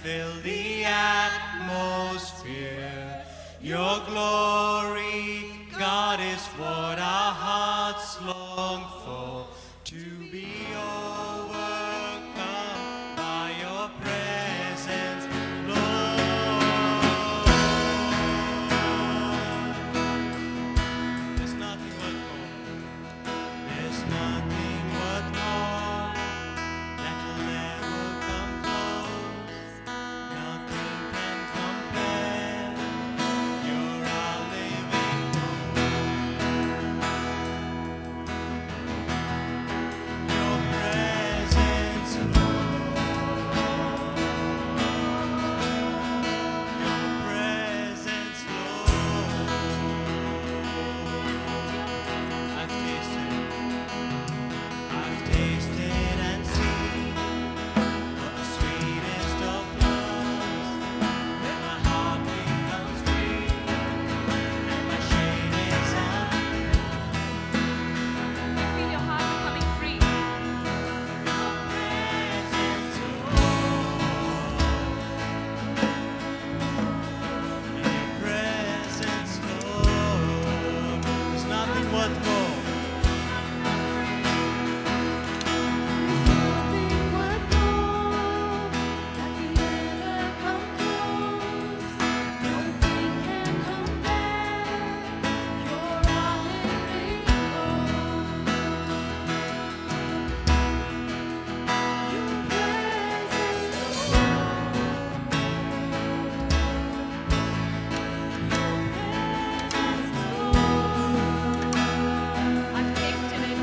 fill the atmosphere. Your glory, God, is what our hearts long for, to be overcome by your presence, Lord. There's nothing but more. There's nothing but more that will ever come close. Nothing can compare. You're our living hope. Your presence, Lord. Your presence, Lord. I've tasted and seen of the sweetest of loves, when my heart becomes free and my shame is undone. You feel your heart becoming free. Your presence, Lord. Your presence, Lord. There's nothing but more. I've tasted it.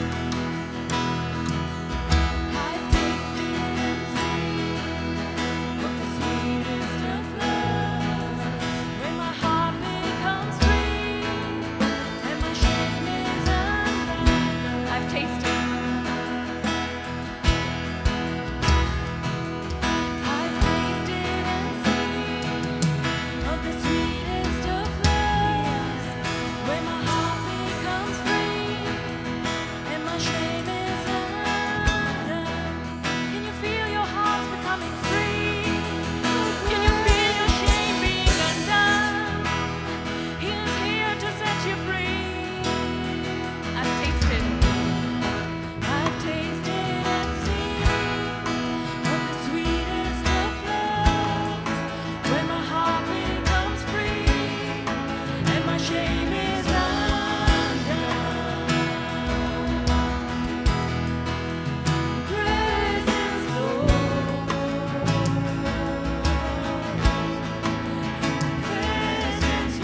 I've tasted and seen of the sweetest of loves, when my heart becomes free and my shame is undone. I've tasted. I've tasted and seen of the sweetest of loves, when my heart becomes free and my shame is undone. Can you feel your heart becoming free? Can you feel your shame being undone? He is here to set you free. I've tasted. I've tasted and seen of the sweetest of loves, when my heart becomes free and my shame is undone. Presence, Lord. Presence,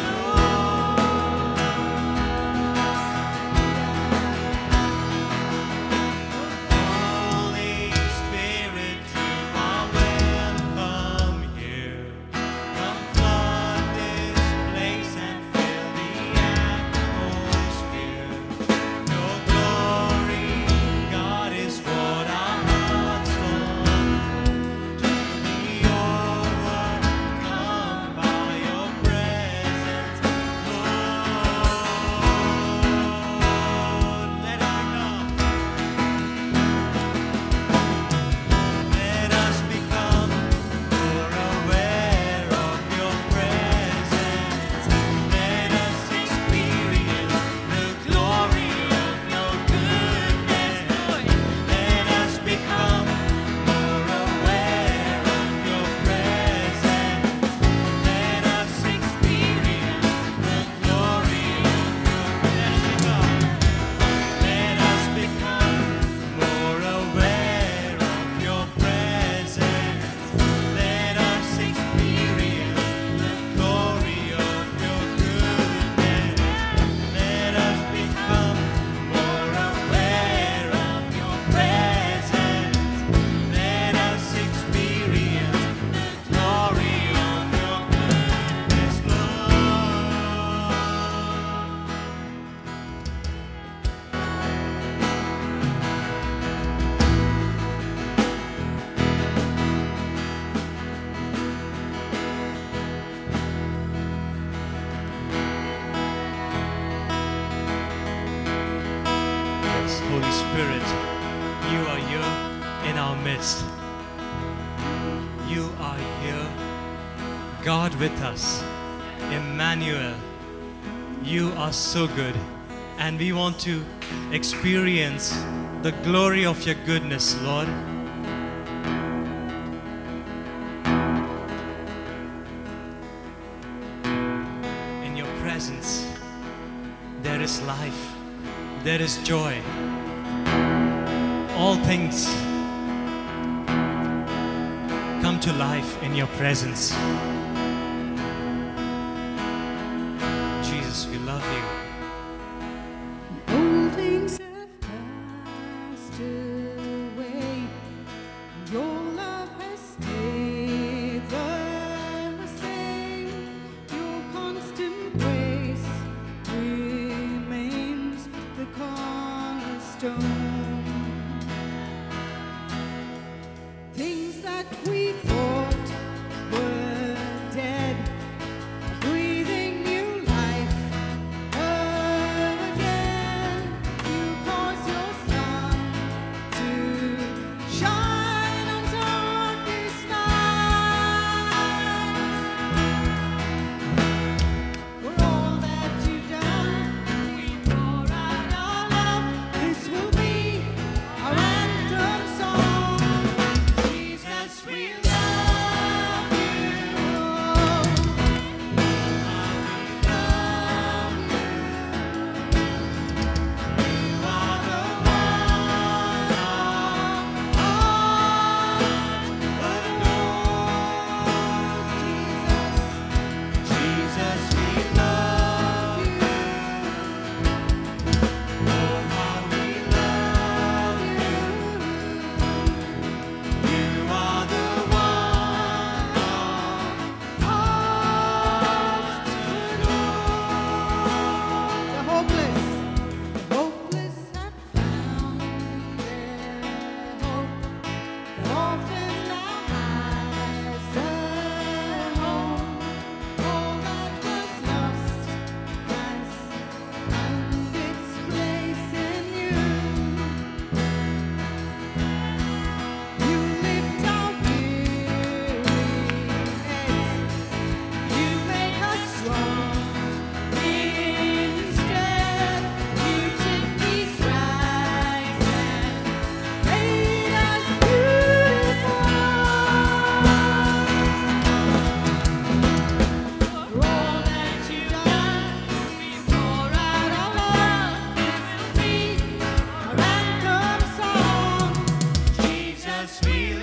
Holy Spirit, you are welcome here. Come flood this place and fill the atmosphere. Your glory, God, is what our hearts long for, to be overcome by your presence, Lord. Let us become more aware of your presence. Let us experience the glory of your goodness. Let us become more aware of your presence. Let us experience the glory of your Let us become more aware of your presence. Let us experience the glory of your goodness. Let us become more aware of your presence. Let us experience the glory of your goodness, Yes, Holy Spirit, you are here in our midst. you are here. God with us, Emmanuel. You are so good, and we want to experience the glory of your goodness, Lord. In your presence, there is life, there is joy. All things come to life in your presence. Jesus, we love you. All things have passed away. Your love has stayed the same. Your constant grace remains the cornerstone. Things that we thought were dead, breathing new life again. You cause your sun to shine on darkest nights. For all that you've done, we pour out our love. This will be our anthem song. Jesus, we love you. Hopeless have found their hope. The orphans now has a home. All that was lost has found its place in you. You lift our weary heads. You make us strong. Instead, you took these rags and made us beautiful. For all that you've done, we pour out our love. This will be our anthem song. Jesus, we love you.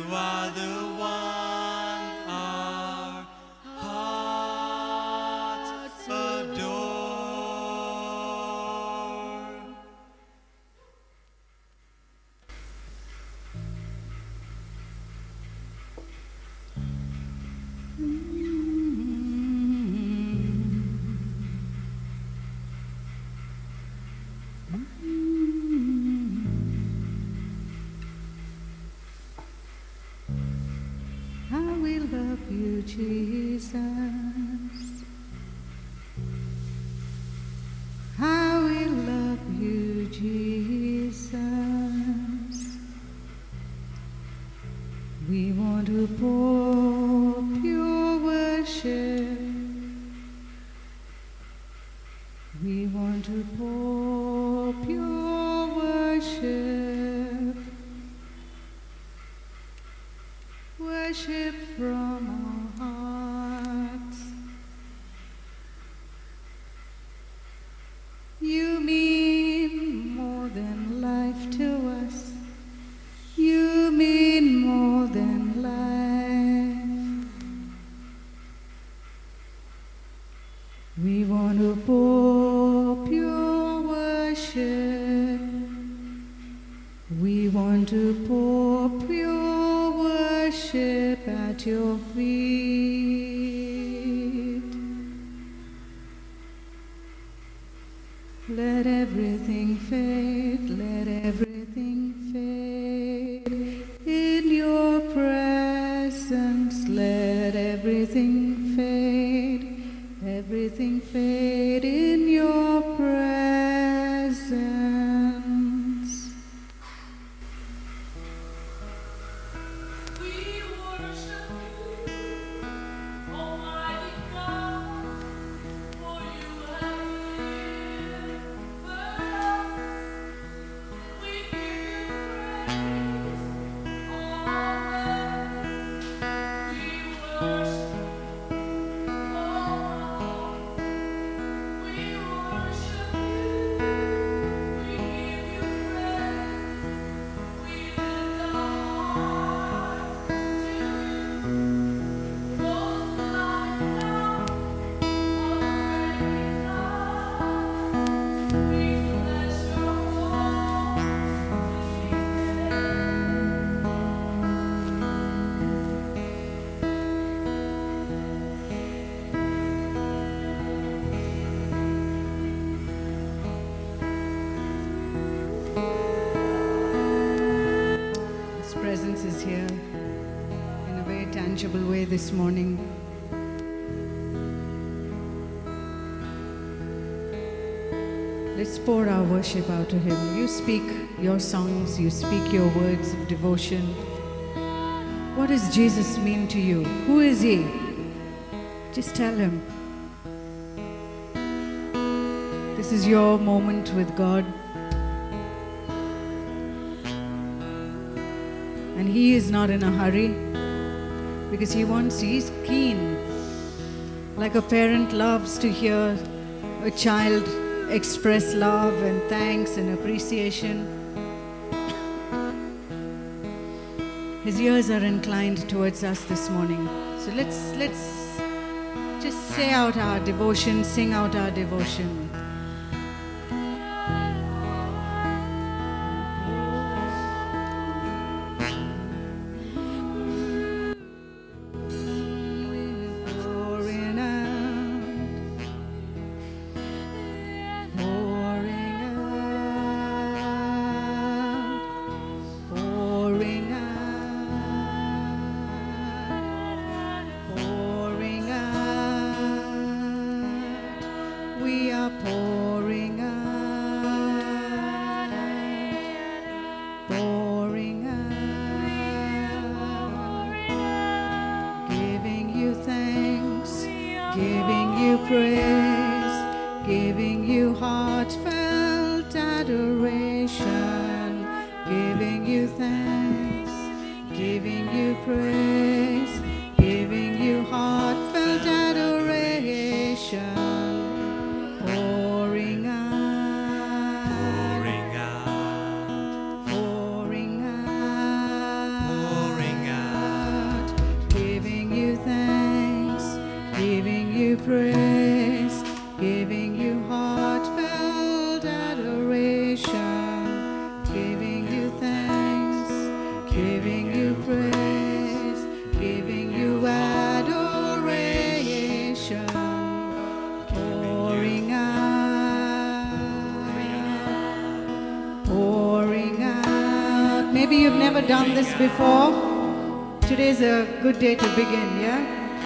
are the one our hearts love you, Jesus. How we love you, Jesus. We want to pour pure worship. We want to pour pure worship. Worship from our hearts. You mean more than life to us. You mean more than life. We want to pour pure worship. We want to pour pure worship at your feet. Let everything fade, let everything fade in your presence. Let everything fade in your presence. We worship you, Almighty God, for you have delivered us. We give you praise, amen. We worship, oh Lord. We worship you, we give you praise. We lift our hearts to you. Most like love, Almighty God, we bless your holy His presence is here in a very tangible way this morning. Let's pour our worship out to Him. You speak your songs, you speak your words of devotion. What does Jesus mean to you? Who is He? Just tell Him. This is your moment with God. And He is not in a hurry because He's keen. Like a parent loves to hear a child express love and thanks and appreciation. His ears are inclined towards us this morning. So let's just say out our devotion, sing out our devotion. Pouring out, pouring out, pouring out, pouring out. We are pouring out, pouring out, giving you thanks, giving you praise, giving you heartfelt adoration, giving you thanks, giving you praise, giving you heartfelt adoration, pouring out, pouring out, giving you thanks, giving you praise, giving you heartfelt adoration, giving you thanks, giving you praise, giving you adoration, pouring out, pouring out. Maybe you've never done this before. Today today's a good day to begin, yeah?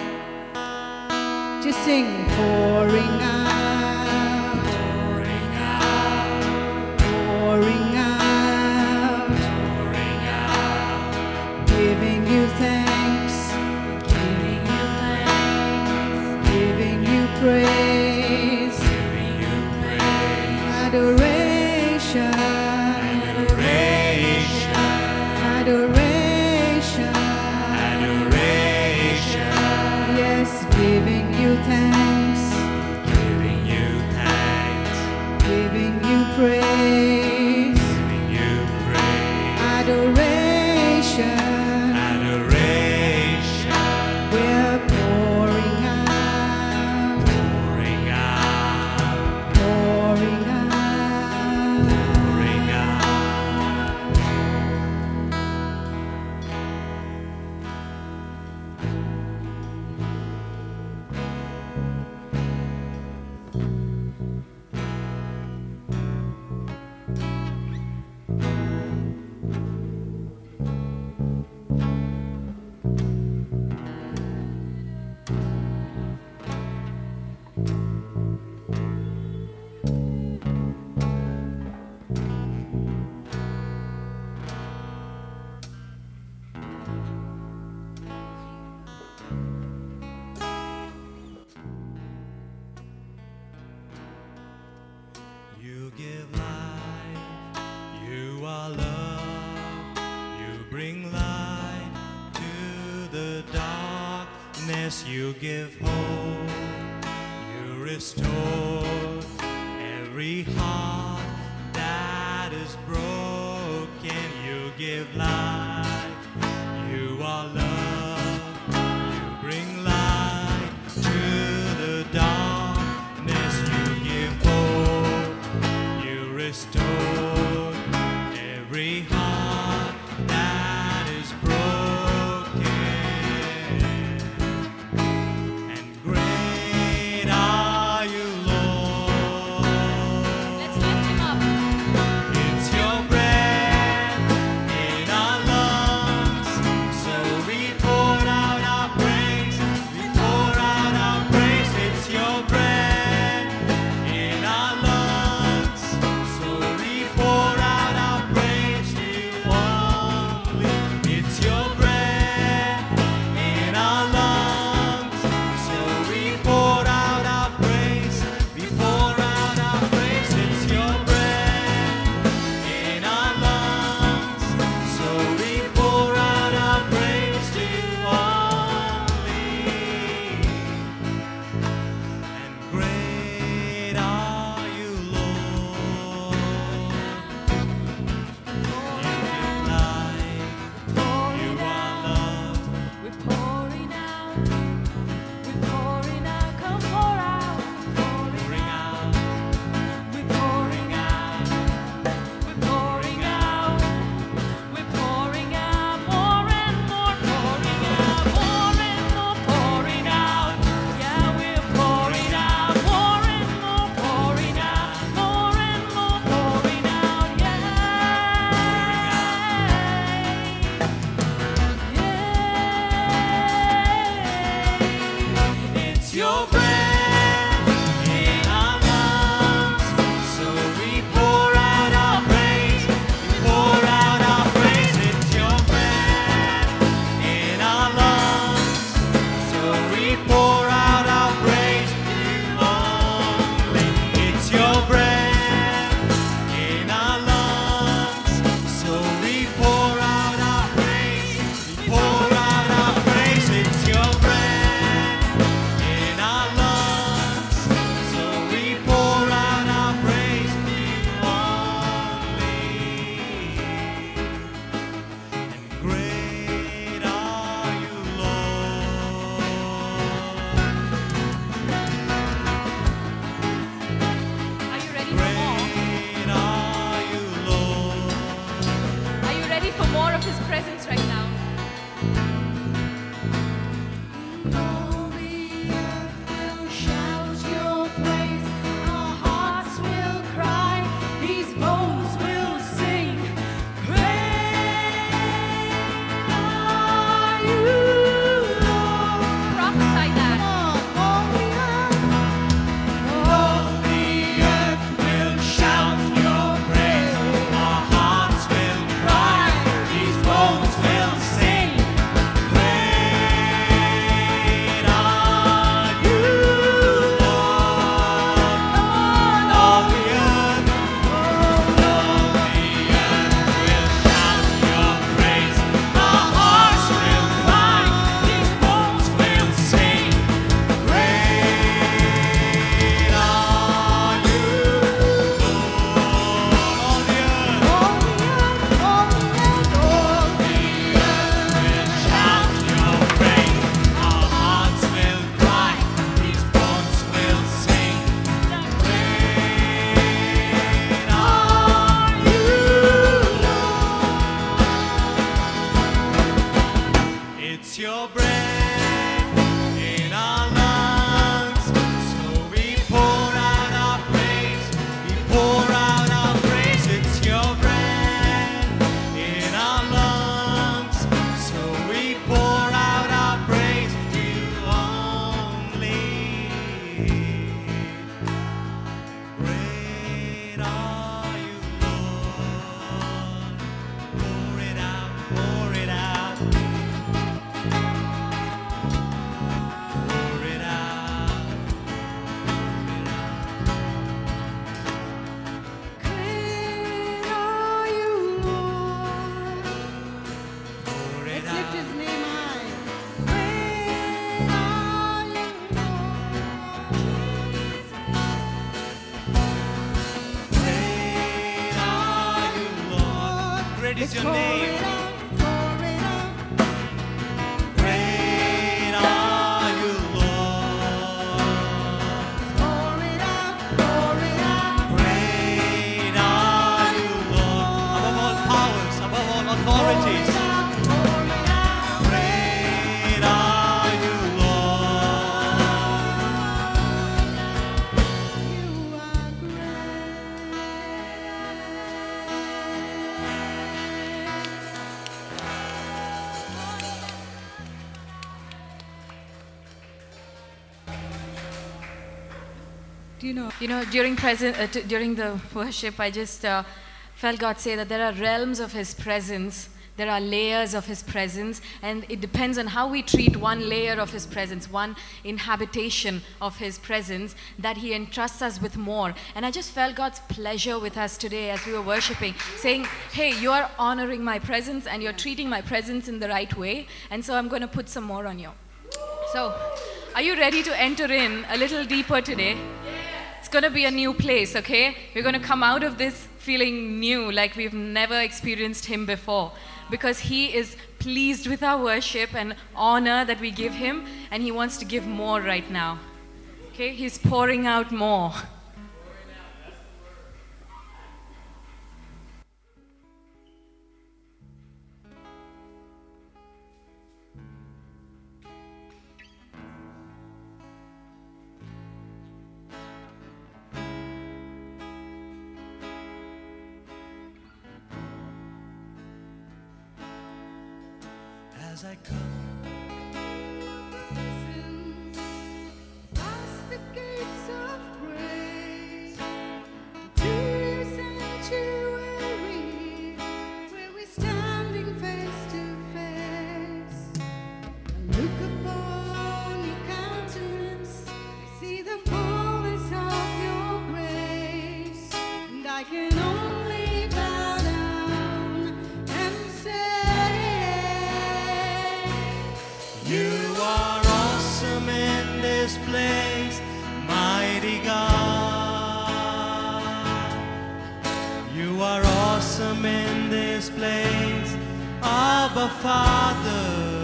Just sing, pouring out, pouring out, pouring out, pouring out, giving you thanks, giving you thanks, giving you praise, giving you praise, adoration, adoration, adoration, adoration, yes, giving you thanks, giving you thanks, giving you praise, giving you praise, adoration, adoration, we're pouring out, pouring out, pouring out, pouring out. You give life, you are love, you bring light to the darkness, you give hope, you restore every heart that is broken, you give life, you are love, you bring light to the darkness, you give hope, you restore every heart that is broken. And great are you, Lord. Let's lift him up. It's your breath in our lungs, so we pour out our praise. We pour out our praise. It's your breath in our lungs, so we pour out our praise to you only. It's your breath in our lungs, so we pour out our praise. We pour out our praise. It's your breath in our lungs, so we pour out our praise to you only. And great are you, Lord. You give life, you are love. We're pouring out, we're pouring out, come pour out, Pouring out, we're pouring out, we're pouring out, we're pouring out, more and more pouring out, more and more pouring out, yeah, we're pouring out, more and more pouring out, more and more pouring out, it's your breath in our lungs, so we pour out our praise. We pour out our praise. It's your breath in our lungs, so we pour out our praise to you only. It's your breath in our lungs, so we pour out our praise. We pour out our praise. It's your breath in our lungs, so we pour out our praise to you only. And great are you, Lord. Are you ready for more? Great are you, Lord. Are you ready for more of his presence right now? All the earth will shout your praise, our hearts will cry, these bones will sing. Great are you, Do you know? You know, during the worship, I just felt God say that there are realms of His presence. There are layers of His presence, and it depends on how we treat one layer of His presence, one inhabitation of His presence, that He entrusts us with more. And I just felt God's pleasure with us today as we were worshiping, saying, hey, you are honoring my presence and you're treating my presence in the right way, and so I'm going to put some more on you. So, are you ready to enter in a little deeper today? It's going to be a new place, okay? We're going to come out of this feeling new, like we've never experienced Him before, because He is pleased with our worship and honor that we give Him, and He wants to give more right now. Okay? He's pouring out more. As I come Past the gates of praise to your sanctuary, where we're standing face to face. I look upon your countenance, I see the fullness of your grace, and I can only bow down and say, You are awesome in this place, mighty God. You are awesome in this place, Abba Father.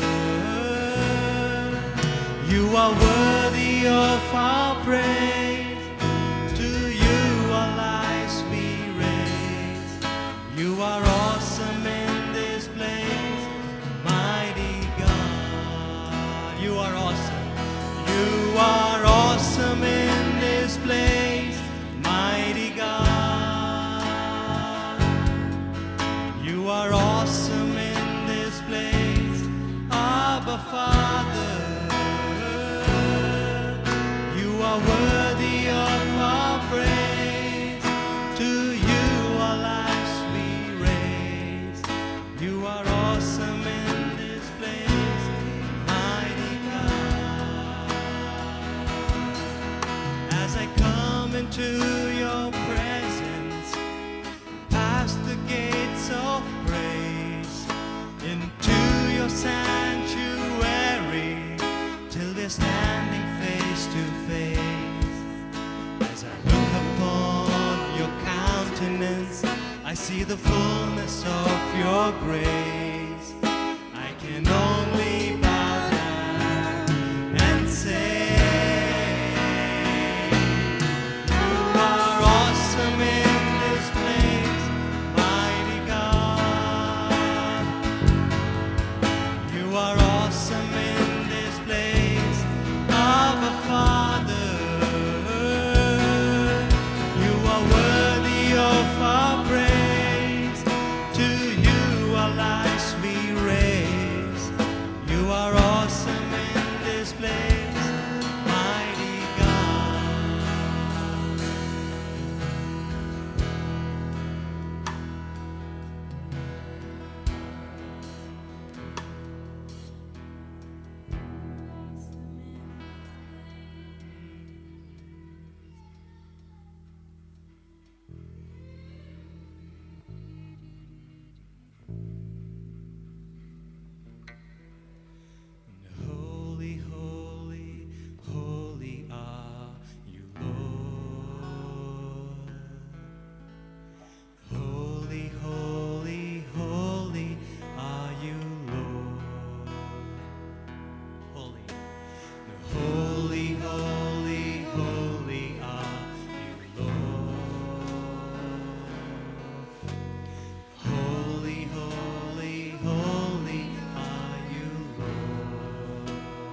You are worthy of our praise. To you our lives we raise. You are awesome in this place, mighty God. You are awesome. You are awesome in this place, mighty God. You are awesome in this place, Abba Father. You are worthy of our praise. To you our lives we raise. You are awesome in this place, mighty God. As I come into your presence, past the gates of praise, into your sanctuary, till we're standing face to face. As I look upon your countenance, I see the fullness of your grace. I can only bow down and say, You are awesome in this place, mighty God. You are awesome in this place, Abba Father. You are worthy of our praise. To you our lives we raise. You are awesome in this place, mighty God. Holy, holy, holy are you, Lord. Holy, holy, holy are you, Lord. Holy, holy, holy, holy are you, Lord. Holy, holy, holy are you, Lord.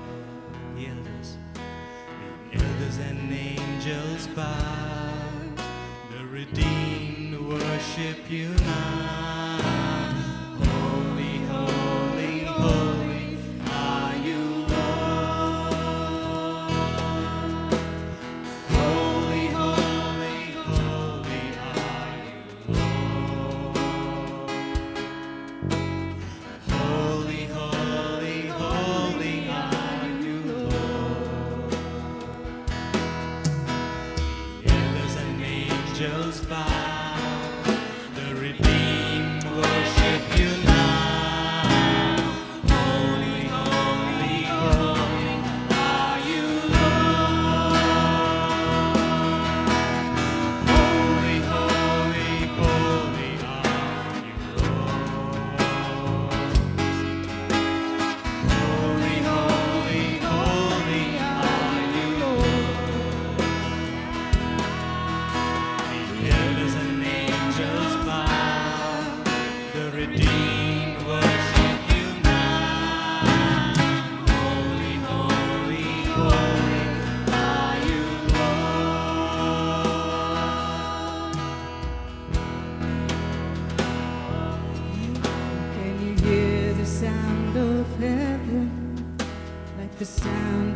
The elders and angels bow, the redeemed worship you now. Holy, holy, holy are you, Lord. Holy,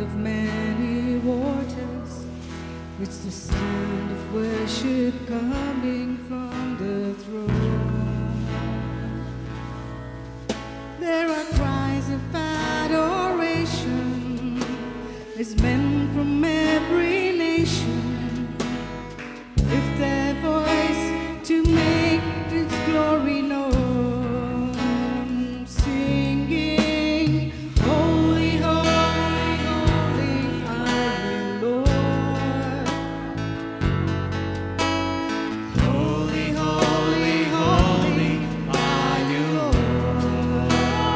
sound of many waters. It's the sound of worship coming from the throne. There are cries of adoration as men from every nation lift their voice to make its glory known, singing, Holy, holy, holy are you, Lord. Holy, holy, holy are you, Lord.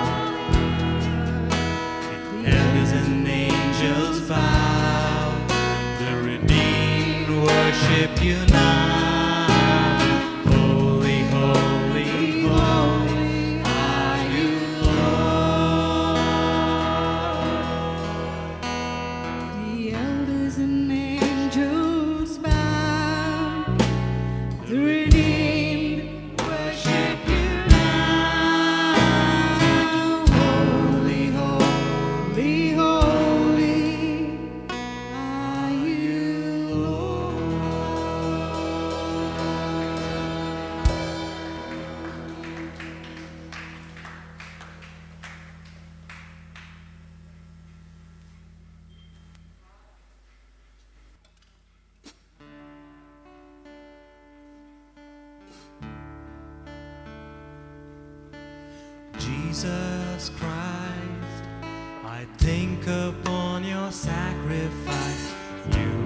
Elders and angels bow, the redeemed worship you now. Holy, holy, holy are you, Lord. The elders and angels bow, the redeemed worship you now. Holy, holy, holy are you, Lord. Jesus Christ, I think upon your sacrifice. You